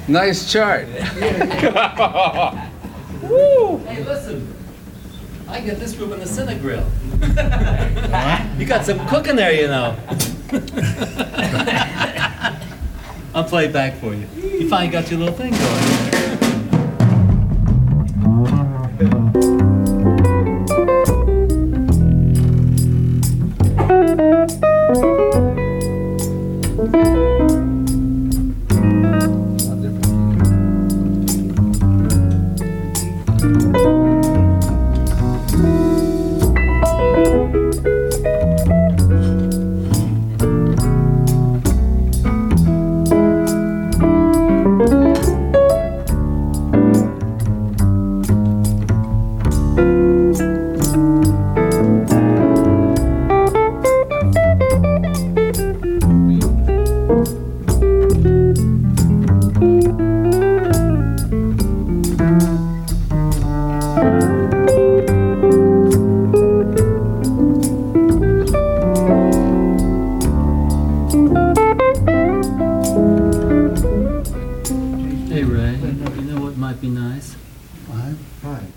Nice chart. Woo! Hey, listen. I get this group in the Cine Grill. You got some cooking there, you know. I'll play it back for you. You finally got your little thing going. Hey Ray, you know what might be nice? Fine.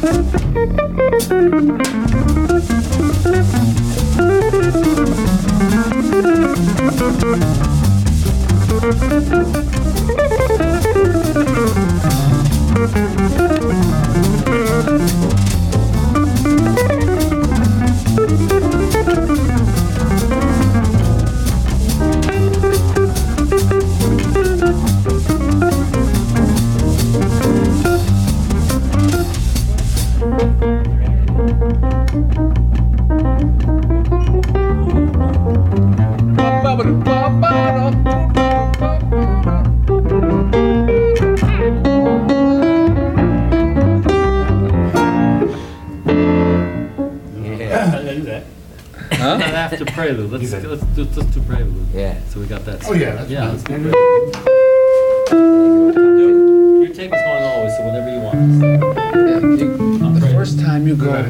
Not after prelude. Let's do prelude. Yeah. So we got that. Oh, yeah, that's Yeah. fine. Let's do prelude. Your tape is going always, so whenever you want. The first time you go, Got it.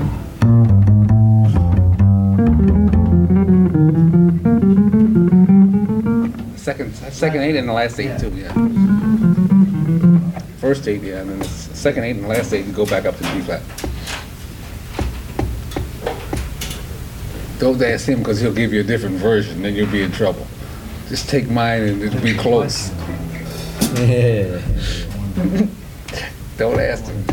second eight and the last eight too, yeah. First eight, yeah, and then the second eight and the last eight, you go back up to B flat. Don't ask him because he'll give you a different version, then you'll be in trouble. Just take mine and it'll be close. Don't ask him.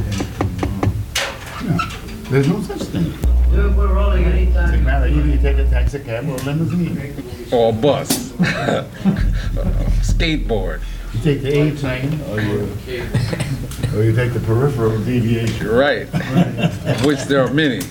There's no such thing. Dude, we're rolling anytime. Doesn't matter, either you take a taxi cab or a limousine. Or a bus. Skateboard. You take the A train, or you take the peripheral deviation. Right. Of which there are many.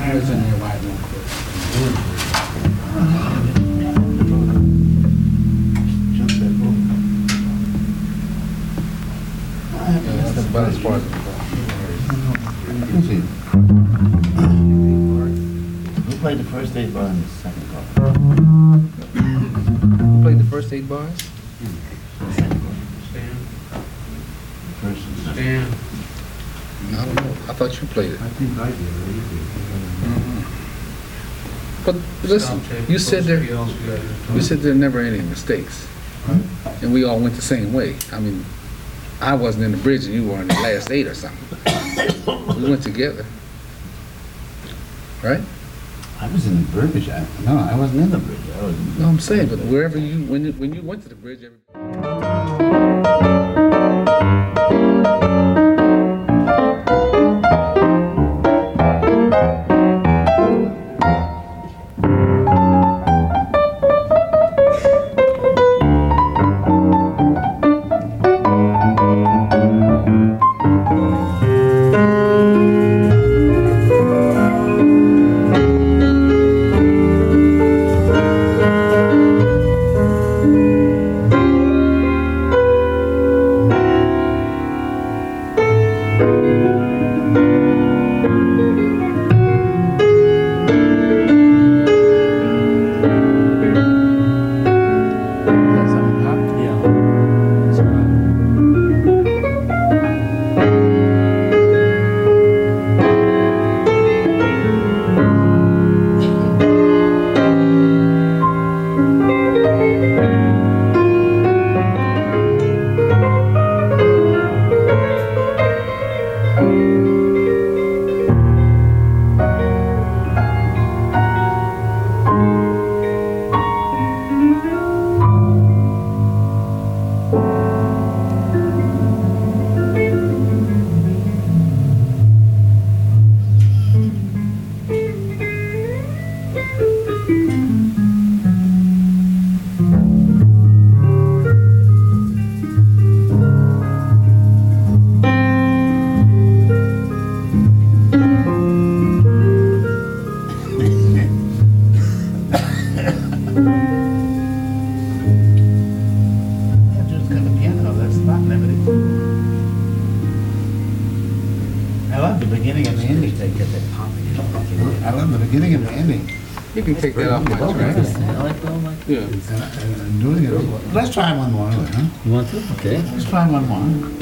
It's in there right now. Jump that boat. That's the best part. Let's see. Who played the first 8 bars and the second bar? You played the first 8 bars? The second bar. First and second. Stan. I don't know. I thought you played it. I think I did. But listen, you said there are never any mistakes. And we all went the same way. I mean, I wasn't in the bridge and you were in the last 8 or something. We went together. Right? I was in the bridge. No, I wasn't in the bridge. I was in No, I'm saying, but wherever you, when you went to the bridge, I love the beginning and the ending. you can take that off my track. I like that one. Yeah. And doing it. Let's try one more, huh? You want to? Okay. Let's try one more.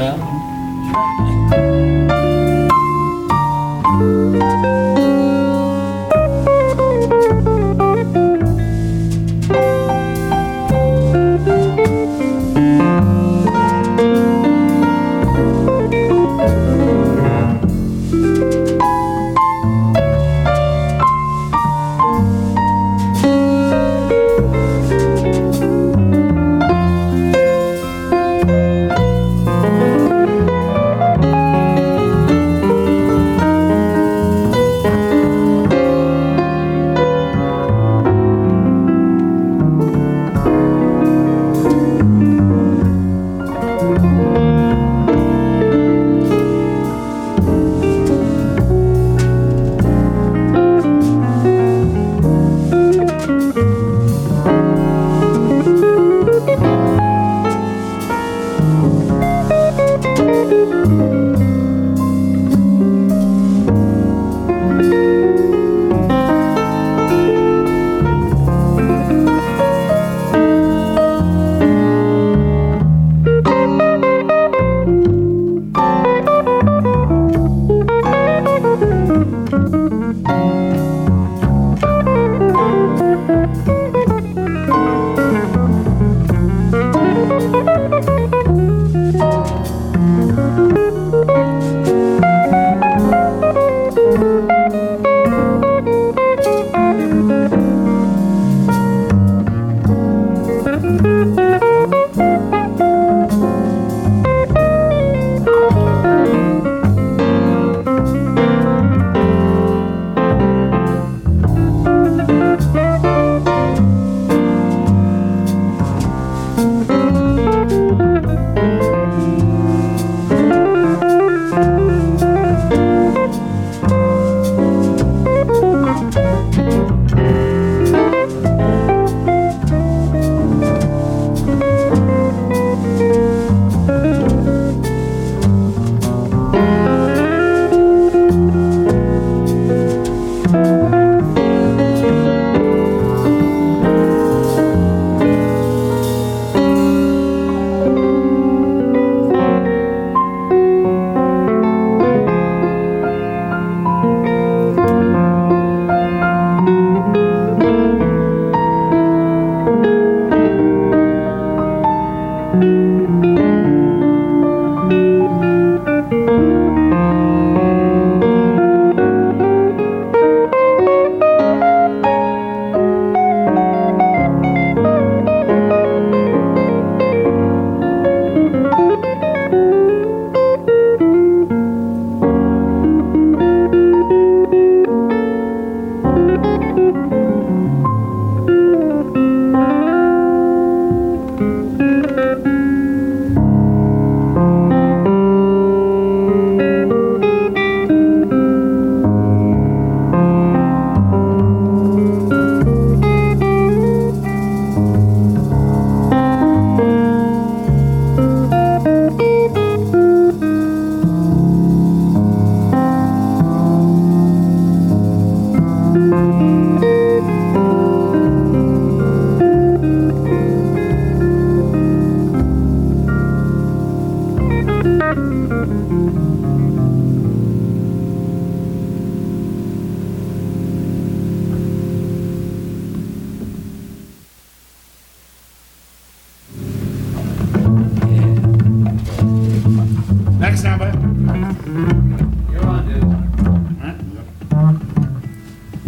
Aye.